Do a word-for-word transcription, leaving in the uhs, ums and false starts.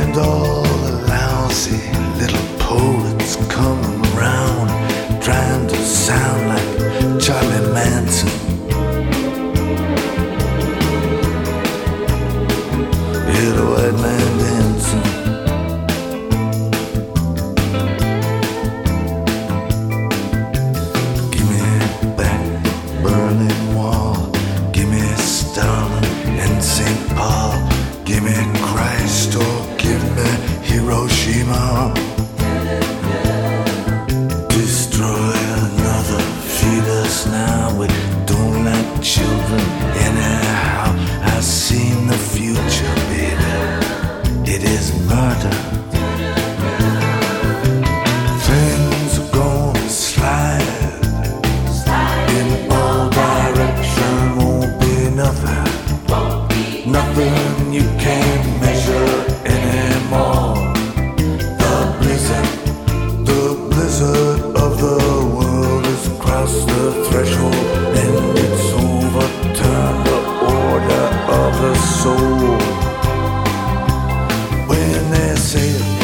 And all the lousy little poets come around trying to sound like Charlie Manson. Hear the white man dancing. Give me back Berlin Wall. Give me Stalin and Saint Paul. Give me Christ or give me Hiroshima. Destroy another, feed us now. We don't like children anyhow. I've seen the future, baby. It is murder. Things are gonna slide in all directions. Won't be nothing. Nothing you can't measure anymore. The blizzard, the blizzard of the world has crossed the threshold and it's overturned the order of the soul. When they say